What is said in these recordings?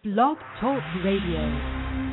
Blog Talk Radio.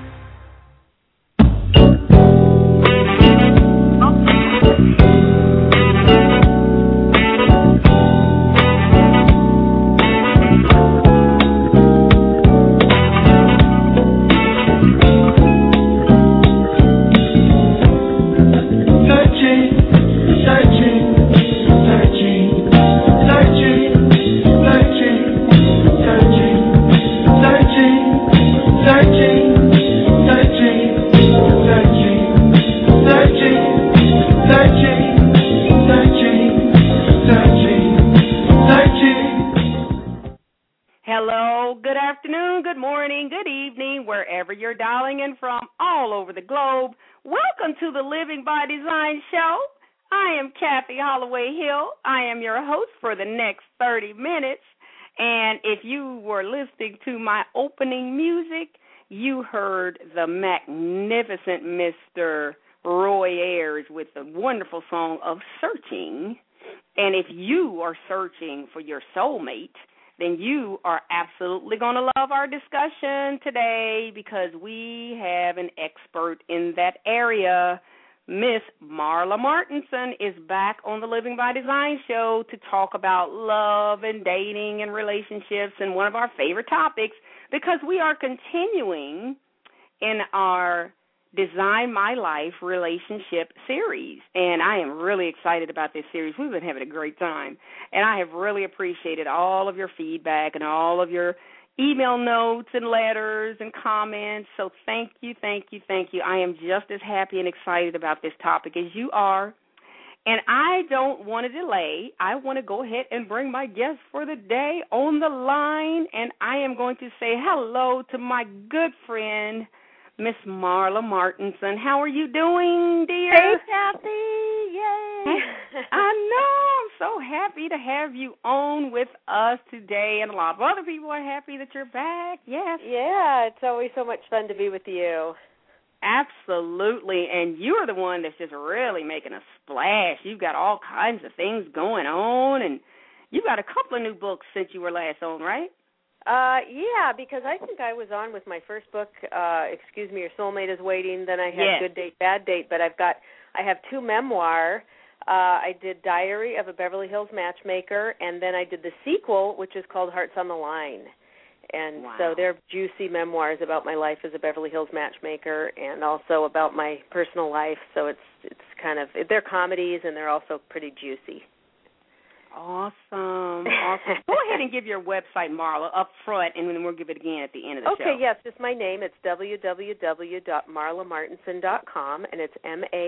You're dialing in from all over the globe. Welcome to the Living by Design show. I am Kathy Holloway Hill. I am your host for the next 30 minutes. And if you were listening to my opening music, you heard the magnificent Mr. Roy Ayers with the wonderful song of Searching. And if you are searching for your soulmate, then you are absolutely going to love our discussion today because we have an expert in that area. Miss Marla Martinson is back on the Living by Design show to talk about love and dating and relationships and one of our favorite topics because we are continuing in our Design My Life relationship series, and I am really excited about this series. We've been having a great time, and I have really appreciated all of your feedback and all of your email notes and letters and comments, so thank you, thank you, thank you. I am just as happy and excited about this topic as you are, and I don't want to delay. I want to go ahead and bring my guest for the day on the line, and I am going to say hello to my good friend, Miss Marla Martinson. How are you doing, dear? Hey, Kathy. Yay. I know. I'm so happy to have you on with us today, and a lot of other people are happy that you're back. Yes. Yeah, it's always so much fun to be with you. Absolutely, and you're the one that's just really making a splash. You've got all kinds of things going on, and you've got a couple of new books since you were last on, right? Yeah, because I think I was on with my first book, Excuse Me, Your Soulmate is Waiting. Then I had Good Date, Bad Date, but I have two memoir. I did Diary of a Beverly Hills Matchmaker, and then I did the sequel, which is called Hearts on the Line. And so they're juicy memoirs about my life as a Beverly Hills matchmaker and also about my personal life. So it's kind of, they're comedies and they're also pretty juicy. Awesome. Go ahead and give your website, Marla, up front, and then we'll give it again at the end of the show. Okay, yes, just my name. It's www.marlamartinson.com, and it's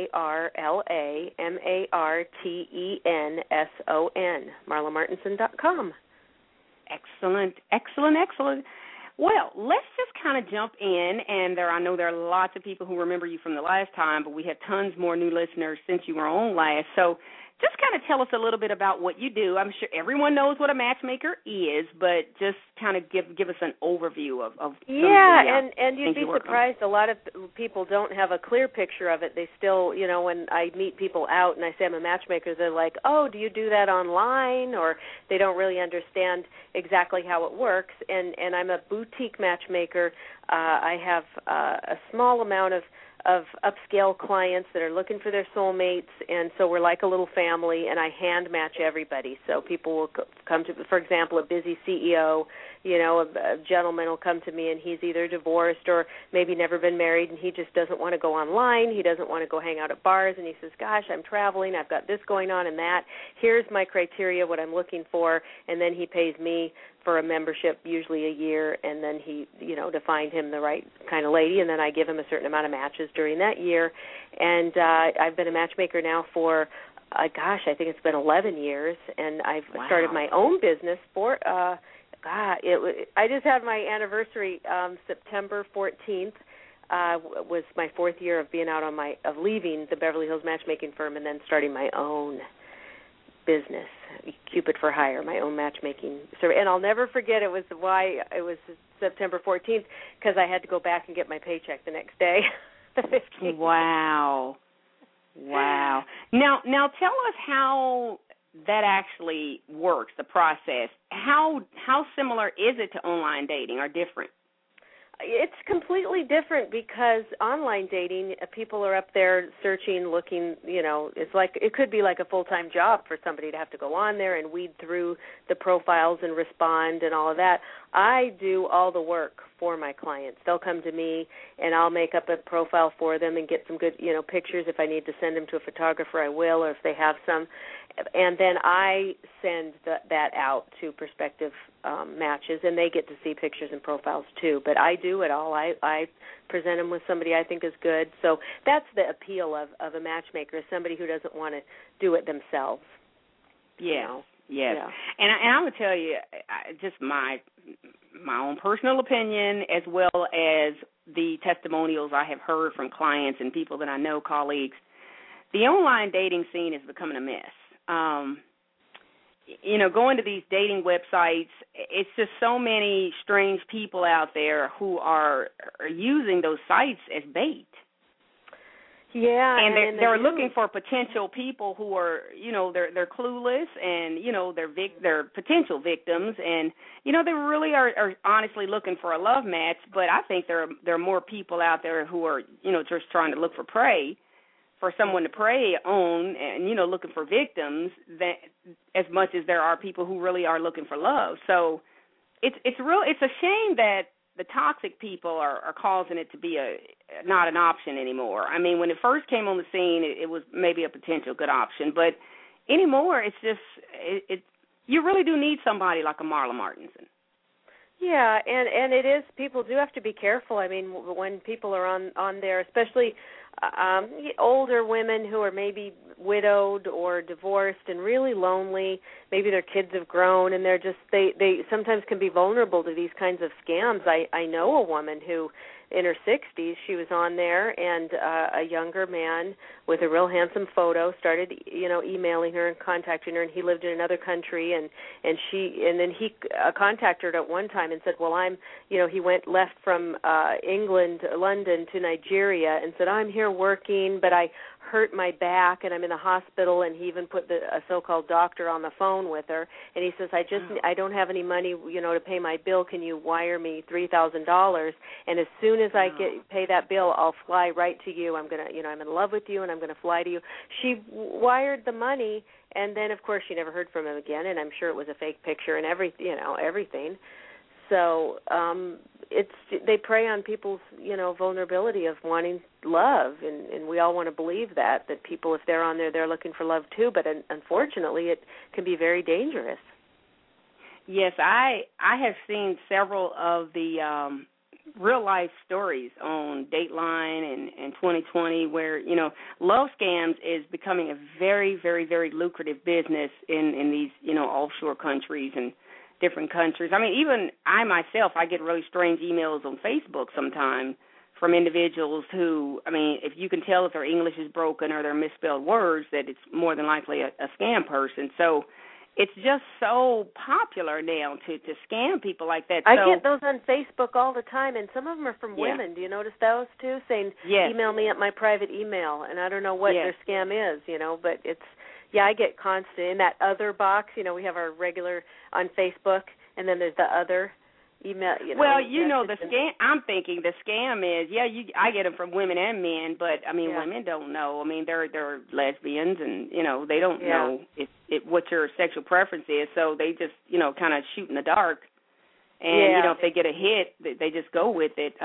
MarlaMartenson, marlamartinson.com. Excellent, excellent, excellent. Well, let's just kind of jump in, and I know there are lots of people who remember you from the last time, but we have tons more new listeners since you were on last, so just kind of tell us a little bit about what you do. I'm sure everyone knows what a matchmaker is, but just kind of give us an overview of and you'd be surprised. A lot of people don't have a clear picture of it. They still, when I meet people out and I say I'm a matchmaker, they're like, oh, do you do that online? Or they don't really understand exactly how it works. And I'm a boutique matchmaker. I have a small amount of upscale clients that are looking for their soulmates, and so we're like a little family, and I hand match everybody. So people will come to, for example, a busy CEO, a gentleman will come to me, and he's either divorced or maybe never been married, and he just doesn't want to go online. He doesn't want to go hang out at bars, and he says, gosh, I'm traveling. I've got this going on and that. Here's my criteria, what I'm looking for, and then he pays me for a membership, usually a year, and then he, to find him the right kind of lady, and then I give him a certain amount of matches during that year. And I've been a matchmaker now for, I think it's been 11 years, and I've started my own business for, I just had my anniversary September 14th. Was my fourth year of being out of leaving the Beverly Hills matchmaking firm and then starting my own business, Cupid for Hire, my own matchmaking. And I'll never forget it was September 14th because I had to go back and get my paycheck the next day, the 15th. Wow. Now tell us how that actually works, the process. How similar is it to online dating or different? It's completely different because online dating, people are up there searching, looking, it's like it could be like a full-time job for somebody to have to go on there and weed through the profiles and respond and all of that. I do all the work for my clients. They'll come to me and I'll make up a profile for them and get some good, pictures. If I need to send them to a photographer, I will, or if they have some. And then I send that out to prospective matches, and they get to see pictures and profiles too. But I do it all. I present them with somebody I think is good. So that's the appeal of a matchmaker, is somebody who doesn't want to do it themselves. Yes. Yes. Yeah. And I would tell you, just my own personal opinion, as well as the testimonials I have heard from clients and people that I know, colleagues, the online dating scene is becoming a mess. Going to these dating websites, it's just so many strange people out there who are using those sites as bait. Yeah, and they're looking for potential people who are, they're clueless, and they're potential victims, and they really are honestly looking for a love match. But I think there are more people out there who are just trying to look for prey, for someone to prey on, and looking for victims, that as much as there are people who really are looking for love. So it's a shame that the toxic people are causing it to be not an option anymore. I mean, when it first came on the scene, it was maybe a potential good option, but anymore, it's just you really do need somebody like a Marla Martenson. Yeah, and it is, people do have to be careful. I mean, when people are on there, especially older women who are maybe widowed or divorced and really lonely, maybe their kids have grown, and they sometimes can be vulnerable to these kinds of scams. I know a woman who, in her 60s, she was on there, and a younger man with a real handsome photo started, emailing her and contacting her, and he lived in another country, and then he contacted her at one time and said, well, he left from England, London to Nigeria, and said, I'm here working, but I hurt my back and I'm in the hospital, and he even put a so-called doctor on the phone with her, and he says, I don't have any money, to pay my bill. Can you wire me $3,000? And as soon as I pay that bill, I'll fly right to you. I'm I'm in love with you, and I'm going to fly to you. She wired the money, and then of course she never heard from him again, and I'm sure it was a fake picture and everything. So they prey on people's vulnerability of wanting love, and we all want to believe that people, if they're on there, they're looking for love too. But unfortunately, it can be very dangerous. Yes, I have seen several of the real life stories on Dateline and 2020 where love scams is becoming a very, very, very lucrative business in these offshore countries and different countries. I mean, even I myself, I get really strange emails on Facebook sometimes from individuals who, I mean, if you can tell if their English is broken or they're misspelled words, that it's more than likely a scam person. So it's just so popular now to scam people like that. I get those on Facebook all the time, and some of them are from women. Do you notice those too? Saying, email me at my private email, and I don't know what their scam is, but it's, I get constant in that other box. We have our regular on Facebook, and then there's the other email. Well, the scam. I'm thinking the scam is, I get them from women and men, but I mean, women don't know. I mean, they're lesbians, and they don't know what your sexual preference is, so they just kind of shoot in the dark, and if they get a hit, they just go with it.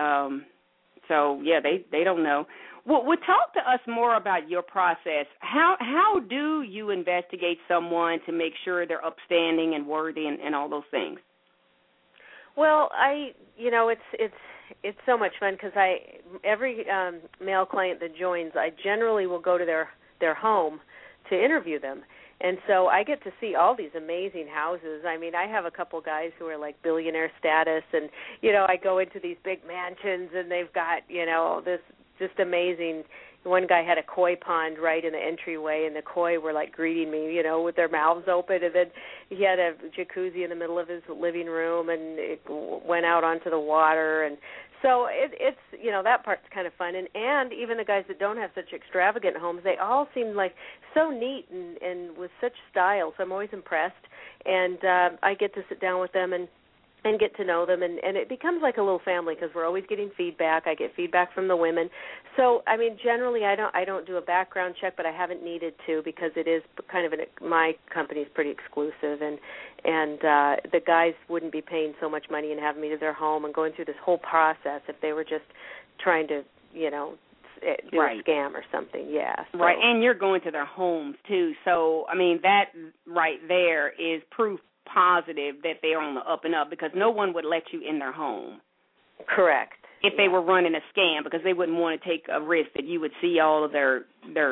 They don't know. Well, talk to us more about your process. How do you investigate someone to make sure they're upstanding and worthy and all those things? Well, it's so much fun because every male client that joins, I generally will go to their home to interview them. And so I get to see all these amazing houses. I mean, I have a couple guys who are like billionaire status, and, I go into these big mansions, and they've got, this just amazing. One guy had a koi pond right in the entryway, and the koi were like greeting me, with their mouths open. And then he had a jacuzzi in the middle of his living room, and it went out onto the water. And so it's that part's kind of fun. And even the guys that don't have such extravagant homes, they all seem like so neat and with such style. So I'm always impressed. And I get to sit down with them and and get to know them, and it becomes like a little family because we're always getting feedback. I get feedback from the women. So, I mean, generally I don't do a background check, but I haven't needed to because it is kind of my company's pretty exclusive, and the guys wouldn't be paying so much money and having me to their home and going through this whole process if they were just trying to, do a scam or something. Yeah. So. Right, and you're going to their homes too. So, I mean, that right there is proof positive that they're on the up and up, because no one would let you in their home. Correct. If they were running a scam, because they wouldn't want to take a risk that you would see all of their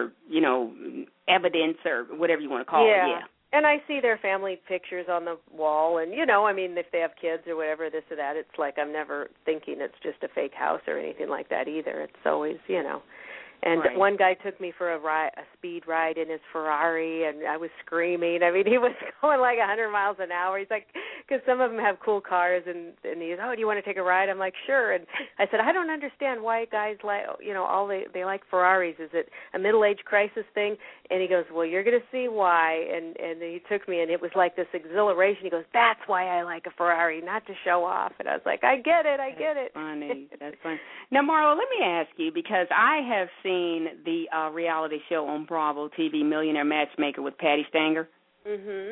evidence or whatever you want to call it. Yeah. And I see their family pictures on the wall, and I mean, if they have kids or whatever, this or that, it's like I'm never thinking it's just a fake house or anything like that either. It's always, And one guy took me for a speed ride in his Ferrari, and I was screaming. I mean, he was going like 100 miles an hour. He's like, because some of them have cool cars, and he's, oh, do you want to take a ride? I'm like, sure. And I said, I don't understand why guys like, they like Ferraris. Is it a middle-age crisis thing? And he goes, well, you're going to see why. And he took me, and it was like this exhilaration. He goes, that's why I like a Ferrari, not to show off. And I was like, I get it. That's funny. That's funny. Now, Marla, let me ask you, because I have seen the reality show on Bravo TV, Millionaire Matchmaker with Patty Stanger. Mm-hmm.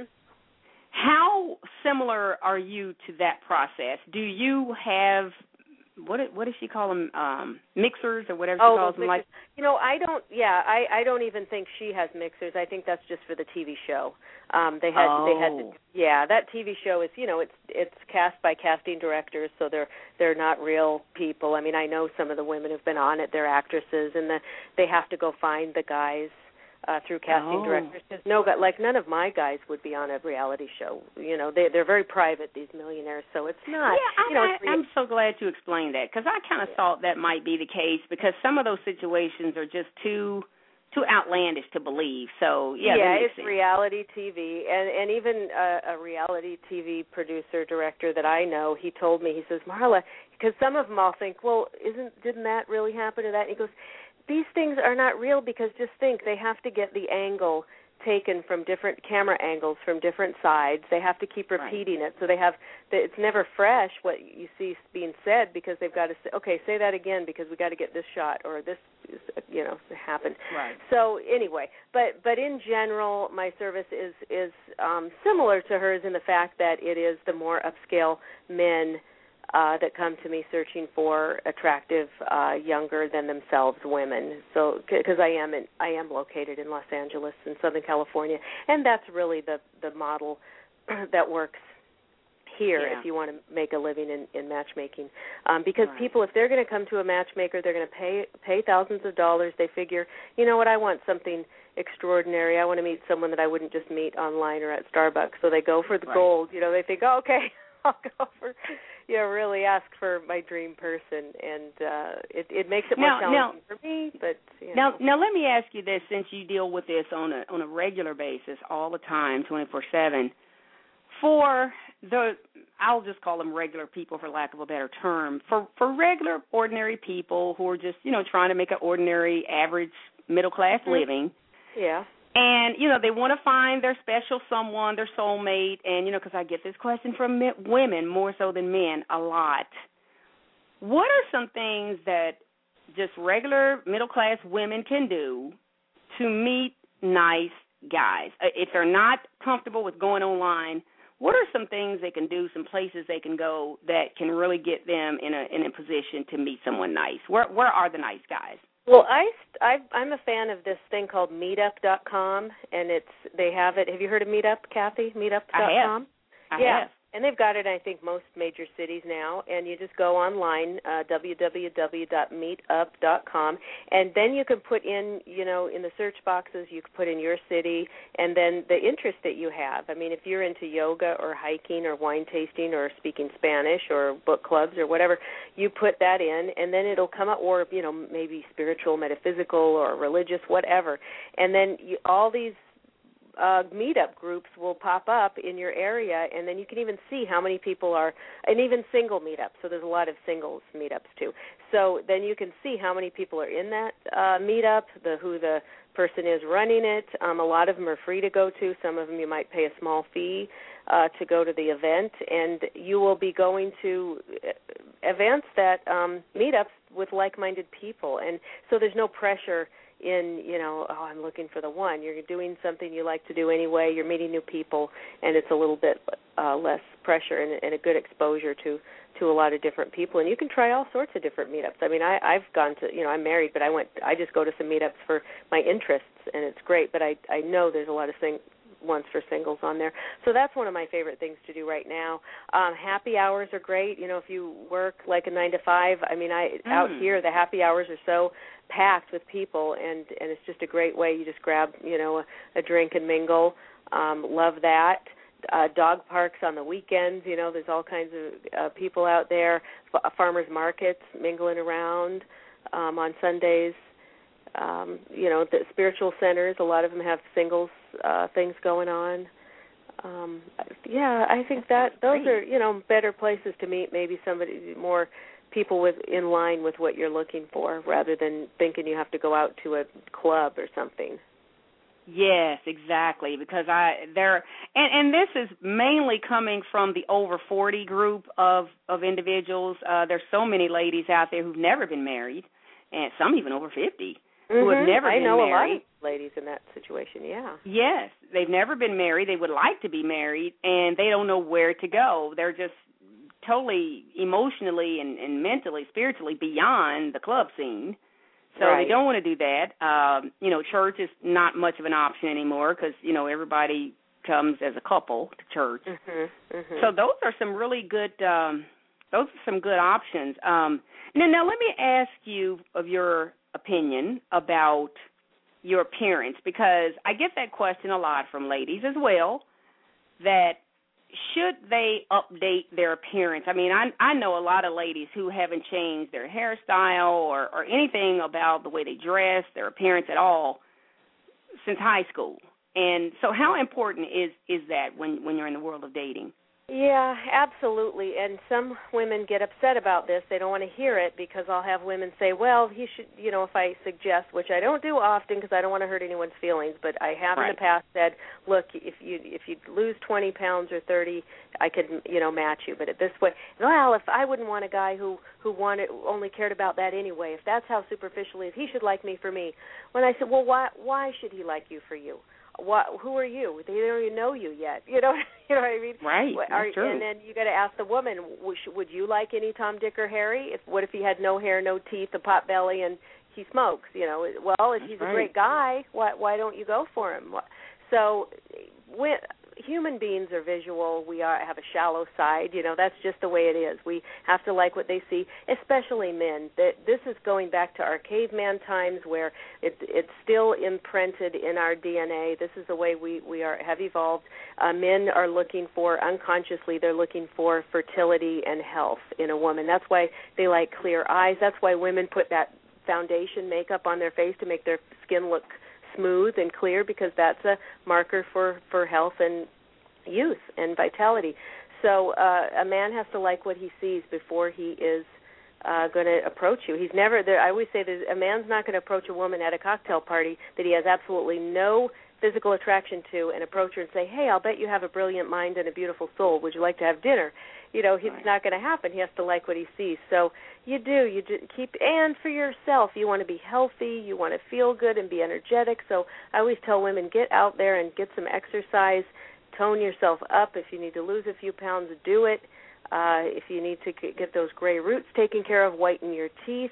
How similar are you to that process? Do you have, what does she call them, mixers or whatever she calls them? Like, I don't. Yeah, I don't even think she has mixers. I think that's just for the TV show. They had. Yeah, that TV show is. It's cast by casting directors, so they're not real people. I mean, I know some of the women who've been on it. They're actresses, and they have to go find the guys through casting directors. Because none of my guys would be on a reality show. They're very private, these millionaires. So it's not. Yeah, I'm so glad you explained that, because I kind of thought that might be the case, because some of those situations are just too outlandish to believe. So it's reality TV, and even a reality TV producer director that I know, he told me, he says, Marla, because some of them all think, well, didn't that really happen to that? And he goes, these things are not real, because just think, they have to get the angle taken from different camera angles from different sides. They have to keep repeating it, so it's never fresh what you see being said, because they've got to say, okay, say that again, because we got to get this shot, or this happened. Right. So anyway, but in general, my service is similar to hers in the fact that it is the more upscale men that come to me searching for attractive, younger than themselves women. So, because I am located in Los Angeles in Southern California, and that's really the model that works here if you want to make a living in matchmaking. Because people, if they're going to come to a matchmaker, they're going to pay thousands of dollars. They figure, you know what, I want something extraordinary. I want to meet someone that I wouldn't just meet online or at Starbucks. So they go for the gold. They think, oh, okay, I'll go for, really ask for my dream person, and it makes it more challenging for me. But now let me ask you this: since you deal with this on a regular basis, all the time, 24/7, for I'll just call them regular people, for lack of a better term, for regular, ordinary people who are just trying to make an ordinary, average, middle class living. Yeah. And, they want to find their special someone, their soulmate, and, because I get this question from women more so than men a lot. What are some things that just regular middle-class women can do to meet nice guys? If they're not comfortable with going online, what are some things they can do, some places they can go that can really get them in a position to meet someone nice? Where are the nice guys? Well, I'm a fan of this thing called Meetup.com, and they have it. Have you heard of Meetup, Kathy? Meetup.com? I have. And they've got it, I think, most major cities now. And you just go online, www.meetup.com, and then you can put in, in the search boxes, you can put in your city and then the interest that you have. I mean, if you're into yoga or hiking or wine tasting or speaking Spanish or book clubs or whatever, you put that in, and then it'll come up, or, maybe spiritual, metaphysical, or religious, whatever. And then all these meetup groups will pop up in your area, and then you can even see how many people are, and even single meetups. So there's a lot of singles meetups too. So then you can see how many people are in that meetup, who the person is running it. A lot of them are free to go to. Some of them you might pay a small fee to go to the event, and you will be going to events that meetups with like-minded people. And so there's no pressure in, I'm looking for the one. You're doing something you like to do anyway. You're meeting new people, and it's a little bit less pressure and a good exposure to a lot of different people. And you can try all sorts of different meetups. I mean, I've gone to, I'm married, but I just go to some meetups for my interests, and it's great. But I know there's a lot of ones for singles on there. So that's one of my favorite things to do right now. Happy hours are great. If you work like a 9 to 5, I mean, out here the happy hours are so packed with people, and it's just a great way. You just grab, a drink and mingle. Love that. Dog parks on the weekends, there's all kinds of people out there. Farmers markets mingling around on Sundays. The spiritual centers, a lot of them have singles things going on. I think that those are, better places to meet maybe somebody more people in line with what you're looking for, rather than thinking you have to go out to a club or something. Yes, exactly, because and this is mainly coming from the over 40 group of individuals. There's so many ladies out there who've never been married, and some even over 50 who have never been married. I know a lot of ladies in that situation, yeah. Yes, they've never been married. They would like to be married, and they don't know where to go. They're just totally emotionally and mentally, spiritually beyond the club scene. So They don't want to do that. Church is not much of an option anymore because, everybody comes as a couple to church. So those are some really good options. Now let me ask you of your opinion about your appearance, because I get that question a lot from ladies as well, that should they update their appearance? I mean, I know a lot of ladies who haven't changed their hairstyle or anything about the way they dress, their appearance at all, since high school. And so how important is that when you're in the world of dating? Yeah, absolutely. And some women get upset about this. They don't want to hear it, because I'll have women say, well, he should, if I suggest, which I don't do often because I don't want to hurt anyone's feelings, but I have in the past said, look, if you lose 20 pounds or 30, I could, match you. But this way, well, if I wouldn't want a guy who only cared about that anyway, if that's how superficial he is, he should like me for me. When I said, well, why should he like you for you? Who are you? They don't even know you yet. You know what I mean? Right. That's true. And then you got to ask the woman, would you like any Tom, Dick, or Harry? What if he had no hair, no teeth, a pot belly, and he smokes? Well, if he's a great guy, why don't you go for him? So when human beings are visual, we have a shallow side. That's just the way it is. We have to like what they see, especially men. This is going back to our caveman times, where it's still imprinted in our DNA. This is the way we have evolved. Men are looking for, unconsciously, they're looking for fertility and health in a woman. That's why they like clear eyes. That's why women put that foundation makeup on their face to make their skin look smooth and clear, because that's a marker for health and youth and vitality. So a man has to like what he sees before he is going to approach you. He's never there. I always say that a man's not going to approach a woman at a cocktail party that he has absolutely no physical attraction to and approach her and say, hey, I'll bet you have a brilliant mind and a beautiful soul. Would you like to have dinner? It's not going to happen. He has to like what he sees. So you keep, and for yourself, you want to be healthy, you want to feel good and be energetic. So I always tell women, get out there and get some exercise, tone yourself up. If you need to lose a few pounds, do it. If you need to get those gray roots taken care of, whiten your teeth,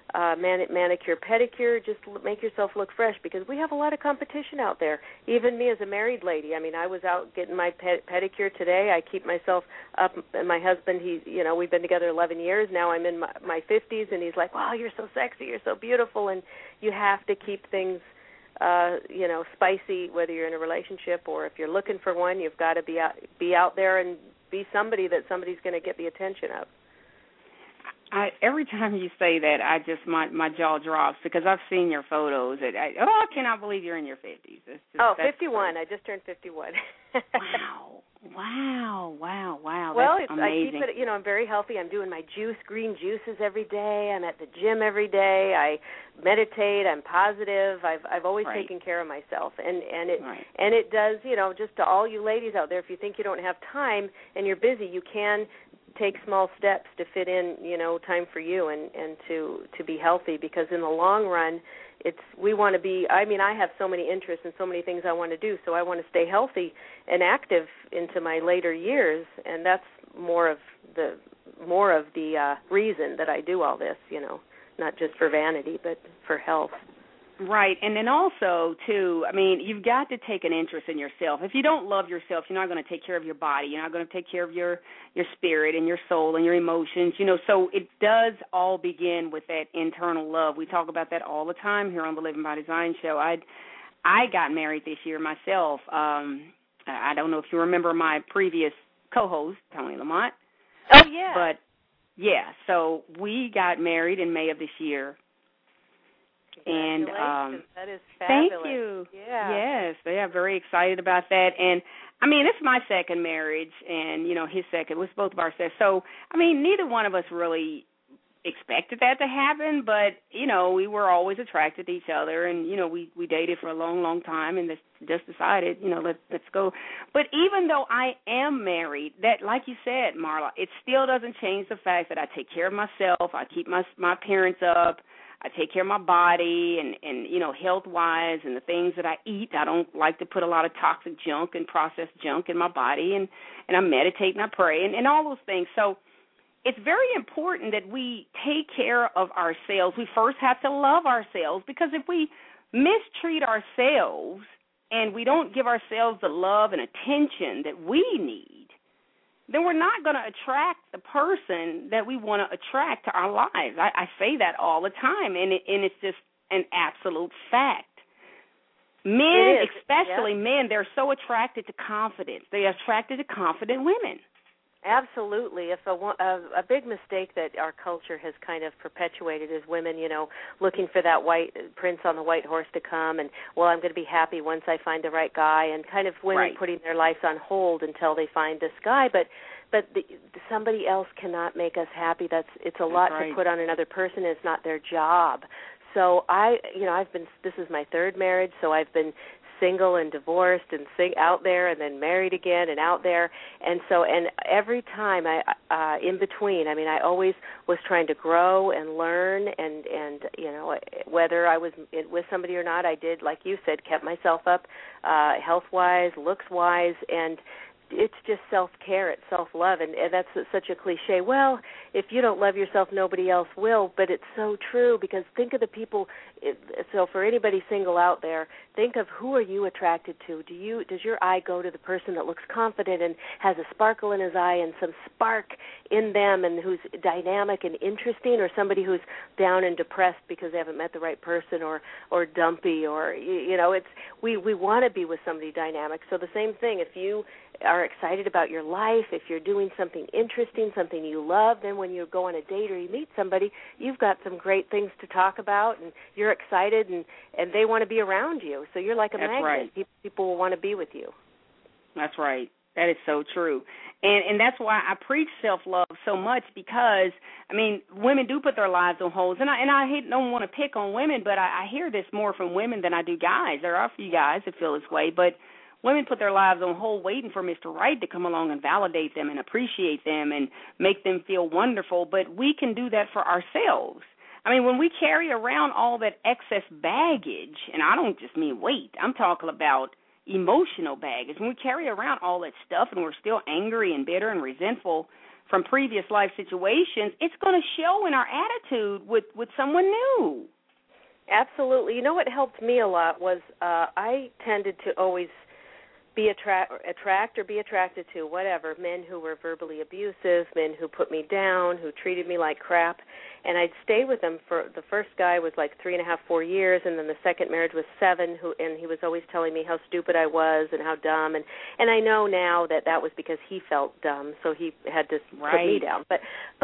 manicure, pedicure, just make yourself look fresh, because we have a lot of competition out there. Even me as a married lady, I mean, I was out getting my pedicure today. I keep myself up, and my husband, we've been together 11 years. Now I'm in my 50s, and he's like, wow, you're so sexy, you're so beautiful, and you have to keep things spicy, whether you're in a relationship or if you're looking for one. You've got to be out there and be somebody that somebody's going to get the attention of. every time you say that, my jaw drops because I've seen your photos. I cannot believe you're in your 50s. 51. I just turned 51. Wow. Well, that's amazing. I keep it, I'm very healthy. I'm doing my green juices every day. I'm at the gym every day. I meditate. I'm positive. I've always taken care of myself. And it does, just to all you ladies out there, if you think you don't have time and you're busy, you can take small steps to fit in, time for you and to be healthy, because in the long run, we want to be, I have so many interests and so many things I want to do, so I want to stay healthy and active into my later years, and that's more of the reason that I do all this, not just for vanity, but for health. Right, and then also, too, you've got to take an interest in yourself. If you don't love yourself, you're not going to take care of your body. You're not going to take care of your spirit and your soul and your emotions. So it does all begin with that internal love. We talk about that all the time here on the Living by Design show. I got married this year myself. I don't know if you remember my previous co-host, Tony Lamont. Oh, yeah. But, yeah, so we got married in May of this year. And that is fabulous. Thank you. Yeah. Yes, they are very excited about that. And it's my second marriage, and his second was both of our second. So neither one of us really expected that to happen, but we were always attracted to each other, and we dated for a long time, and just decided let's go. But even though I am married, that, like you said, Marla, it still doesn't change the fact that I take care of myself. I keep my appearance up. I take care of my body and health-wise, and the things that I eat. I don't like to put a lot of toxic junk and processed junk in my body, and I meditate and I pray and all those things. So it's very important that we take care of ourselves. We first have to love ourselves, because if we mistreat ourselves and we don't give ourselves the love and attention that we need, then we're not going to attract the person that we want to attract to our lives. I say that all the time, and it's just an absolute fact. Men, especially men, they're so attracted to confidence. They are attracted to confident women. Absolutely. If a big mistake that our culture has kind of perpetuated is women, looking for that white prince on the white horse to come, and, I'm going to be happy once I find the right guy, and kind of women putting their lives on hold until they find this guy. But somebody else cannot make us happy. It's a lot to put on another person. It's not their job. So this is my third marriage, so I've been single and divorced and out there, and then married again and out there, and every time in between, I always was trying to grow and learn, and whether I was with somebody or not, I did, like you said, kept myself up, health-wise, looks-wise, and it's just self-care, it's self-love, and that's such a cliche. Well, if you don't love yourself, nobody else will, but it's so true, because think of the people. So for anybody single out there, think of who are you attracted to. Does your eye go to the person that looks confident and has a sparkle in his eye and some spark in them, and who's dynamic and interesting, or somebody who's down and depressed because they haven't met the right person, or dumpy, or we want to be with somebody dynamic. So the same thing, if you are excited about your life, if you're doing something interesting, something you love, then when you go on a date or you meet somebody, you've got some great things to talk about, and you're excited, and they want to be around you. So you're like a magnet. Right. People will want to be with you. That's right. That is so true. And that's why I preach self-love so much, because, women do put their lives on hold. And I don't want to pick on women, but I hear this more from women than I do guys. There are a few guys that feel this way, but women put their lives on hold waiting for Mr. Right to come along and validate them and appreciate them and make them feel wonderful, but we can do that for ourselves. When we carry around all that excess baggage, and I don't just mean weight, I'm talking about emotional baggage. When we carry around all that stuff and we're still angry and bitter and resentful from previous life situations, it's going to show in our attitude with someone new. Absolutely. You know what helped me a lot was I tended to always attract or be attracted to, whatever, men who were verbally abusive, men who put me down, who treated me like crap. and I'd stayed with him for, the first guy was like 3.5, 4 years, and then the second marriage was 7, and he was always telling me how stupid I was and how dumb, and I know now that was because he felt dumb, so he had to put me down. But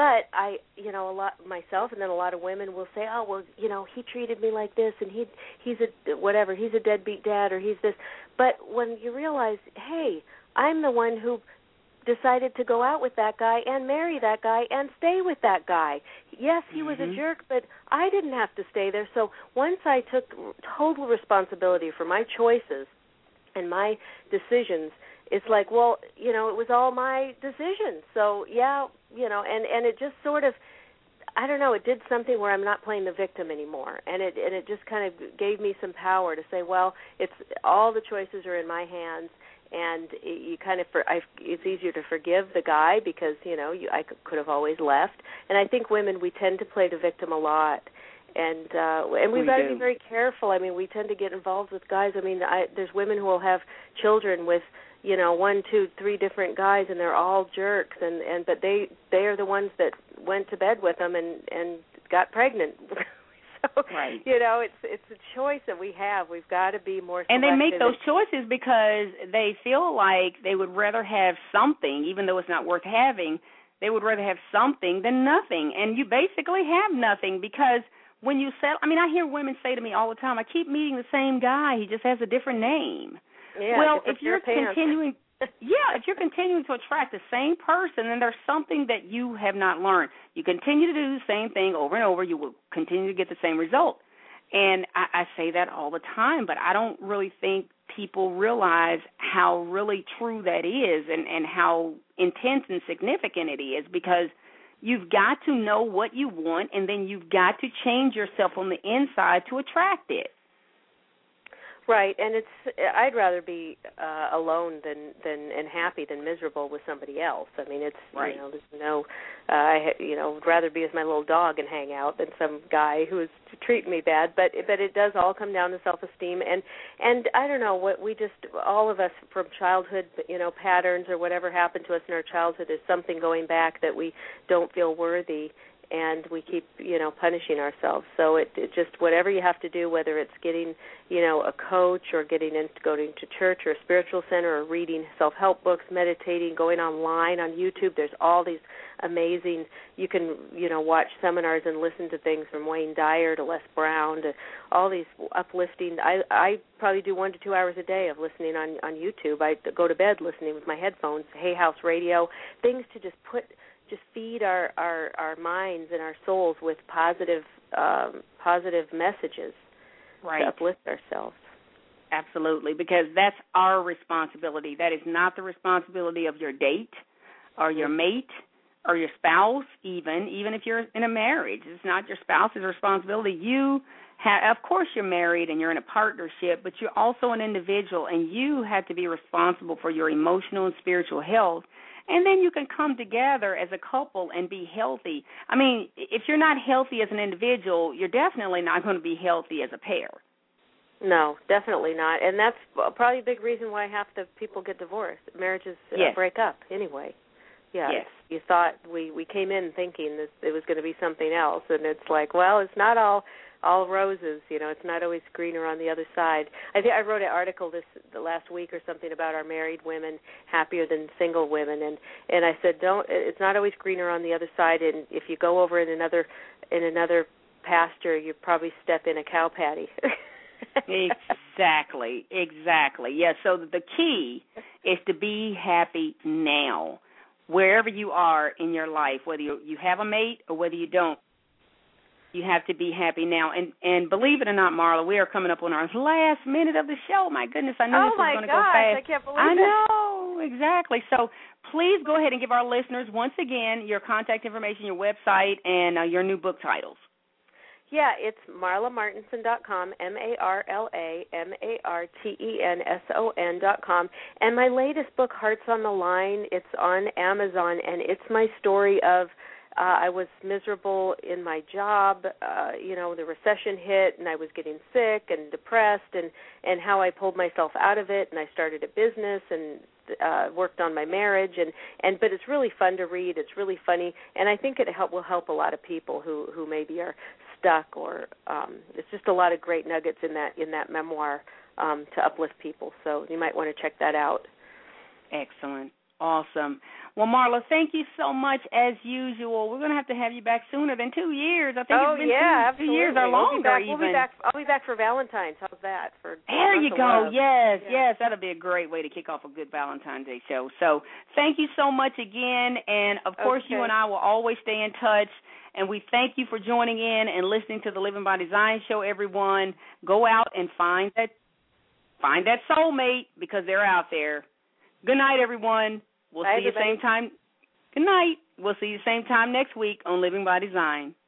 I, you know, a lot myself, and then a lot of women will say, oh, well, you know, he treated me like this, and he's a deadbeat dad, or he's this. But when you realize, hey, I'm the one who decided to go out with that guy and marry that guy and stay with that guy. Yes, he was a jerk, but I didn't have to stay there. So once I took total responsibility for my choices and my decisions, it's like, well, you know, it was all my decision. So, yeah, you know, and it just sort of, I don't know, it did something where I'm not playing the victim anymore. And it just kind of gave me some power to say, well, it's all the choices are in my hands. And you kind of, it's easier to forgive the guy because, you know, I could have always left. And I think women, we tend to play the victim a lot. And we've got to be very careful. I mean, we tend to get involved with guys. I mean, there's women who will have children with, you know, 1, 2, 3 different guys, and they're all jerks. But they are the ones that went to bed with them and got pregnant. Right. You know, it's a choice that we have. We've got to be more selective. And they make those choices because they feel like they would rather have something, even though it's not worth having. They would rather have something than nothing. And you basically have nothing because when you settle, I mean, I hear women say to me all the time, I keep meeting the same guy. He just has a different name. Yeah, well, if you're continuing... if you're continuing to attract the same person, then there's something that you have not learned. You continue to do the same thing over and over, you will continue to get the same result. And I say that all the time, but I don't really think people realize how really true that is and how intense and significant it is, because you've got to know what you want, and then you've got to change yourself on the inside to attract it. Right, and I'd rather be alone and happy than miserable with somebody else. I mean, it's right. You know, there's no, would rather be with my little dog and hang out than some guy who is treating me bad. But it does all come down to self-esteem, and I don't know what we just, all of us from childhood, you know, patterns or whatever happened to us in our childhood is something going back that we don't feel worthy. And we keep, you know, punishing ourselves. So it just, whatever you have to do, whether it's getting, you know, a coach or going to church or a spiritual center or reading self-help books, meditating, going online on YouTube. There's all these amazing, you can, you know, watch seminars and listen to things from Wayne Dyer to Les Brown to all these uplifting. I probably do 1 to 2 hours a day of listening on YouTube. I go to bed listening with my headphones, Hay House Radio, things to just feed our minds and our souls with positive messages, right, to uplift ourselves. Absolutely, because that's our responsibility. That is not the responsibility of your date or your mate or your spouse, even if you're in a marriage. It's not your spouse's responsibility. You have, of course, you're married and you're in a partnership, but you're also an individual, and you have to be responsible for your emotional and spiritual health. And then you can come together as a couple and be healthy. I mean, if you're not healthy as an individual, you're definitely not going to be healthy as a pair. No, definitely not. And that's probably a big reason why half the people get divorced. Marriages break up anyway. Yeah, yes. You thought we came in thinking that it was going to be something else, and it's like, well, it's not all roses, you know. It's not always greener on the other side. I think I wrote an article the last week or something about our married women happier than single women, and I said, it's not always greener on the other side, and if you go over in another pasture, you probably step in a cow patty. Exactly. Yeah, so the key is to be happy now, wherever you are in your life, whether you have a mate or whether you don't. You have to be happy now. And believe it or not, Marla, we are coming up on our last minute of the show. My goodness, I knew this was going to go fast. I can't believe it. I know, exactly. So please go ahead and give our listeners, once again, your contact information, your website, and your new book titles. Yeah, it's marlamartenson.com, MarlaMartenson.com. And my latest book, Hearts on the Line, it's on Amazon, and it's my story of I was miserable in my job, the recession hit, and I was getting sick and depressed, and how I pulled myself out of it, and I started a business and worked on my marriage, but it's really fun to read. It's really funny, and I think it will help a lot of people who maybe are stuck, or it's just a lot of great nuggets in that memoir to uplift people. So you might want to check that out. Excellent. Awesome. Well, Marla, thank you so much as usual. We're going to have you back sooner than 2 years. I think it's been 2 years or longer. We'll be back. I'll be back for Valentine's. How's that? There you go. Yes, that'll be a great way to kick off a good Valentine's Day show. So thank you so much again, and of course you and I will always stay in touch. And we thank you for joining in and listening to the Living by Design show, everyone. Go out and find that soulmate, because they're out there. Good night, everyone. We'll see you same time. Good night. We'll see you same time next week on Living by Design.